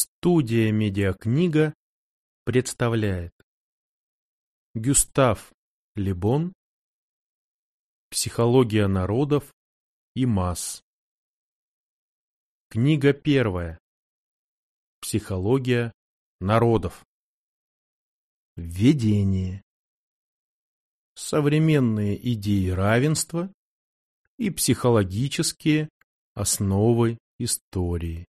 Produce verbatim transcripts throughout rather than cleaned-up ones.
Студия «Медиакнига» представляет Гюстав Ле Бон «Психология народов и масс». Книга первая. Психология народов. Введение. Современные идеи равенства и психологические основы истории.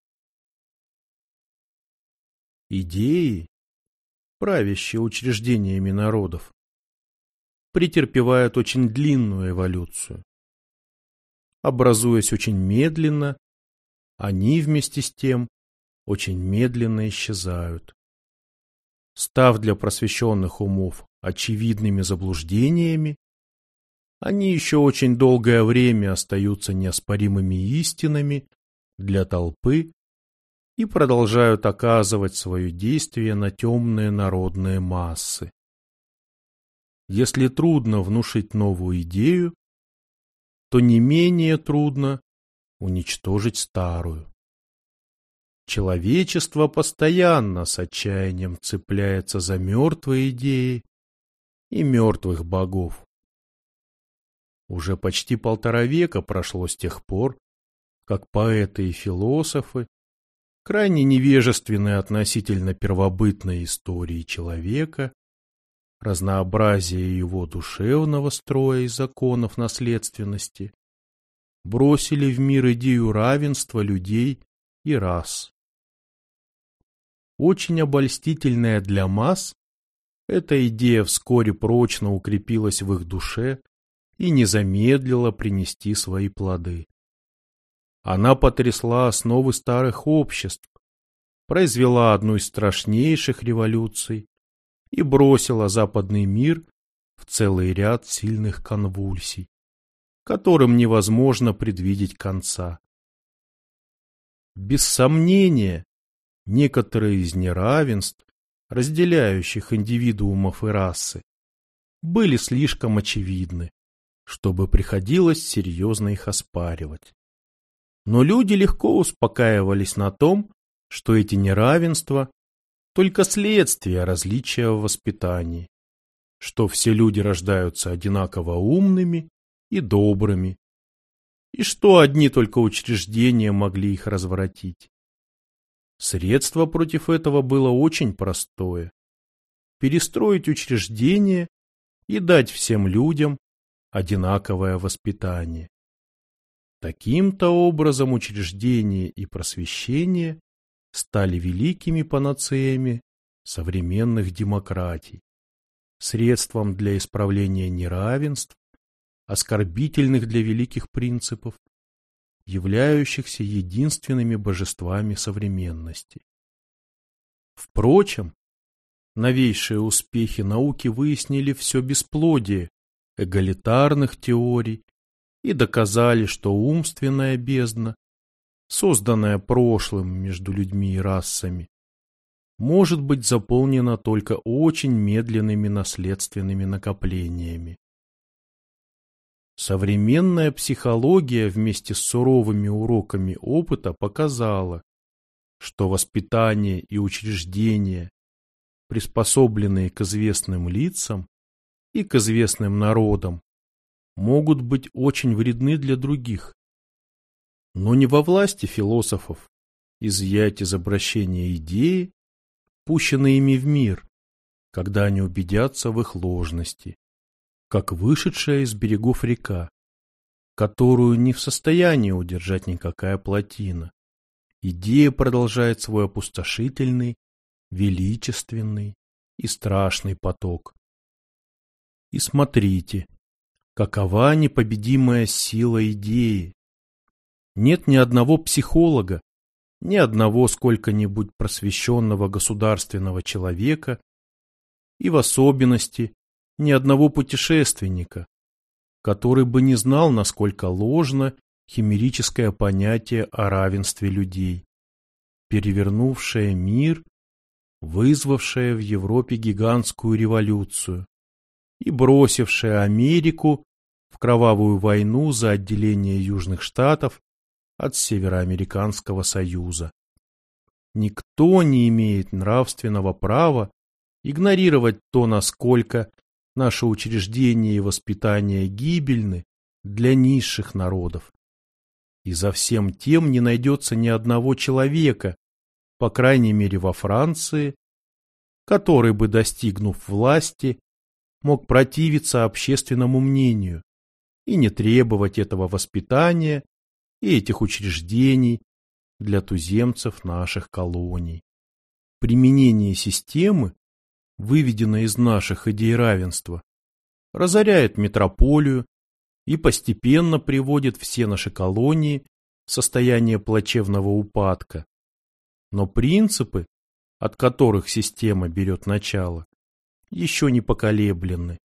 Идеи, правящие учреждениями народов, претерпевают очень длинную эволюцию. Образуясь очень медленно, они вместе с тем очень медленно исчезают. Став для просвещенных умов очевидными заблуждениями, они еще очень долгое время остаются неоспоримыми истинами для толпы и продолжают оказывать свое действие на темные народные массы. Если трудно внушить новую идею, то не менее трудно уничтожить старую. Человечество постоянно с отчаянием цепляется за мертвые идеи и мертвых богов. Уже почти полтора века прошло с тех пор, как поэты и философы, крайне невежественные относительно первобытной истории человека, разнообразия его душевного строя и законов наследственности, бросили в мир идею равенства людей и рас. Очень обольстительная для масс, эта идея вскоре прочно укрепилась в их душе и не замедлила принести свои плоды. Она потрясла основы старых обществ, произвела одну из страшнейших революций и бросила западный мир в целый ряд сильных конвульсий, которым невозможно предвидеть конца. Без сомнения, некоторые из неравенств, разделяющих индивидуумов и расы, были слишком очевидны, чтобы приходилось серьезно их оспаривать. Но люди легко успокаивались на том, что эти неравенства – только следствие различия в воспитании, что все люди рождаются одинаково умными и добрыми, и что одни только учреждения могли их развратить. Средство против этого было очень простое – перестроить учреждения и дать всем людям одинаковое воспитание. Таким-то образом учреждения и просвещение стали великими панацеями современных демократий, средством для исправления неравенств, оскорбительных для великих принципов, являющихся единственными божествами современности. Впрочем, новейшие успехи науки выяснили все бесплодие эгалитарных теорий и доказали, что умственная бездна, созданная прошлым между людьми и расами, может быть заполнена только очень медленными наследственными накоплениями. Современная психология вместе с суровыми уроками опыта показала, что воспитание и учреждения, приспособленные к известным лицам и к известным народам, могут быть очень вредны для других. Но не во власти философов изъять из обращения идеи, пущенные ими в мир, когда они убедятся в их ложности, как вышедшая из берегов река, которую не в состоянии удержать никакая плотина. Идея продолжает свой опустошительный, величественный и страшный поток. И смотрите, какова непобедимая сила идеи. Нет ни одного психолога, ни одного сколько-нибудь просвещенного государственного человека и в особенности ни одного путешественника, который бы не знал, насколько ложно химерическое понятие о равенстве людей, перевернувшее мир, вызвавшее в Европе гигантскую революцию и бросившее Америку в кровавую войну за отделение Южных Штатов от Североамериканского Союза. Никто не имеет нравственного права игнорировать то, насколько наши учреждения и воспитание гибельны для низших народов. И за всем тем не найдется ни одного человека, по крайней мере во Франции, который бы, достигнув власти, мог противиться общественному мнению и не требовать этого воспитания и этих учреждений для туземцев наших колоний. Применение системы, выведенной из наших идей равенства, разоряет метрополию и постепенно приводит все наши колонии в состояние плачевного упадка. Но принципы, от которых система берет начало, еще не поколеблены.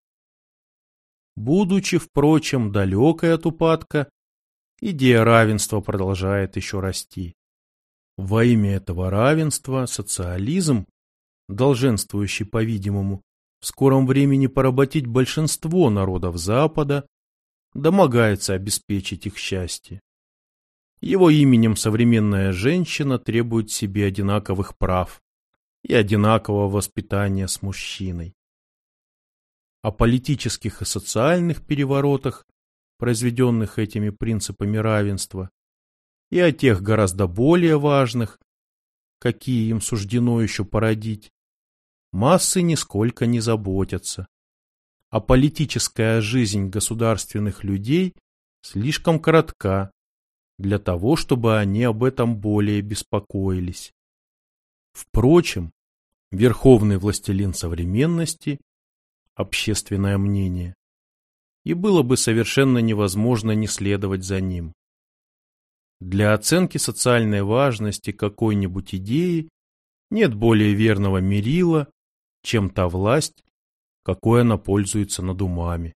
Будучи, впрочем, далекой от упадка, идея равенства продолжает еще расти. Во имя этого равенства социализм, долженствующий, по-видимому, в скором времени поработить большинство народов Запада, домогается обеспечить их счастье. Его именем современная женщина требует себе одинаковых прав и одинакового воспитания с мужчиной. О политических и социальных переворотах, произведенных этими принципами равенства, и о тех гораздо более важных, какие им суждено еще породить, массы нисколько не заботятся. А политическая жизнь государственных людей слишком коротка для того, чтобы они об этом более беспокоились. Впрочем, верховный властелин современности – общественное мнение, и было бы совершенно невозможно не следовать за ним. Для оценки социальной важности какой-нибудь идеи нет более верного мерила, чем та власть, какой она пользуется над умами.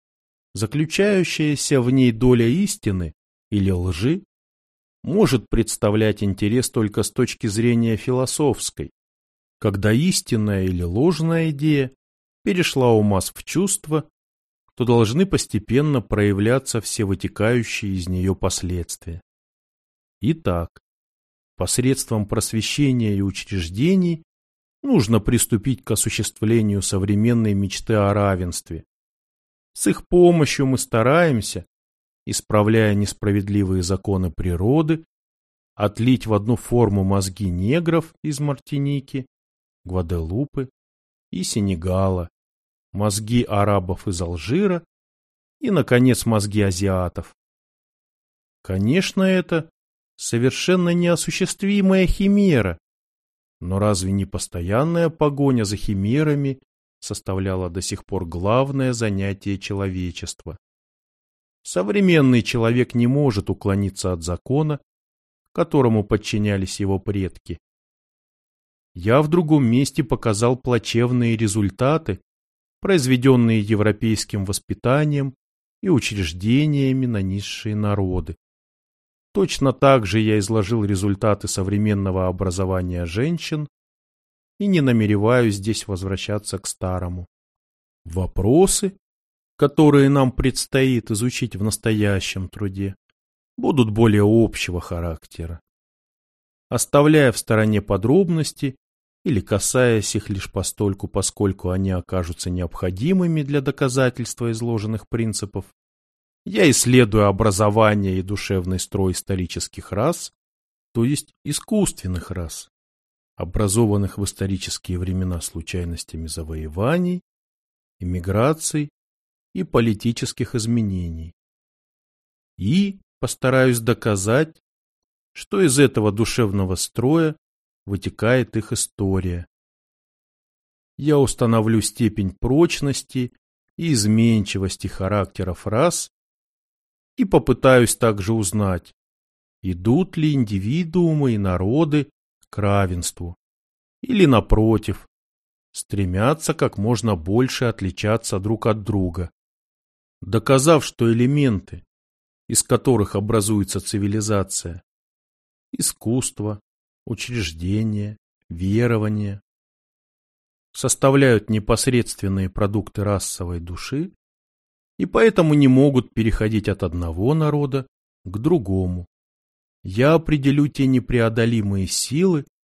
Заключающаяся в ней доля истины или лжи может представлять интерес только с точки зрения философской, когда истинная или ложная идея перешла у масс в чувство, то должны постепенно проявляться все вытекающие из нее последствия. Итак, посредством просвещения и учреждений нужно приступить к осуществлению современной мечты о равенстве. С их помощью мы стараемся, исправляя несправедливые законы природы, отлить в одну форму мозги негров из Мартиники, Гваделупы и Сенегала, мозги арабов из Алжира и, наконец, мозги азиатов. Конечно, это совершенно неосуществимая химера, но разве не постоянная погоня за химерами составляла до сих пор главное занятие человечества? Современный человек не может уклониться от закона, которому подчинялись его предки. Я в другом месте показал плачевные результаты, произведенные европейским воспитанием и учреждениями на низшие народы. Точно так же я изложил результаты современного образования женщин и не намереваюсь здесь возвращаться к старому. Вопросы, которые нам предстоит изучить в настоящем труде, будут более общего характера. Оставляя в стороне подробности или касаясь их лишь постольку, поскольку они окажутся необходимыми для доказательства изложенных принципов, я исследую образование и душевный строй исторических рас, то есть искусственных рас, образованных в исторические времена случайностями завоеваний, эмиграций и политических изменений. И постараюсь доказать, что из этого душевного строя вытекает их история. Я установлю степень прочности и изменчивости характеров рас и попытаюсь также узнать, идут ли индивидуумы и народы к равенству, или, напротив, стремятся как можно больше отличаться друг от друга. Доказав, что элементы, из которых образуется цивилизация, искусство, учреждения, верования, составляют непосредственные продукты расовой души и поэтому не могут переходить от одного народа к другому. Я определю те непреодолимые силы,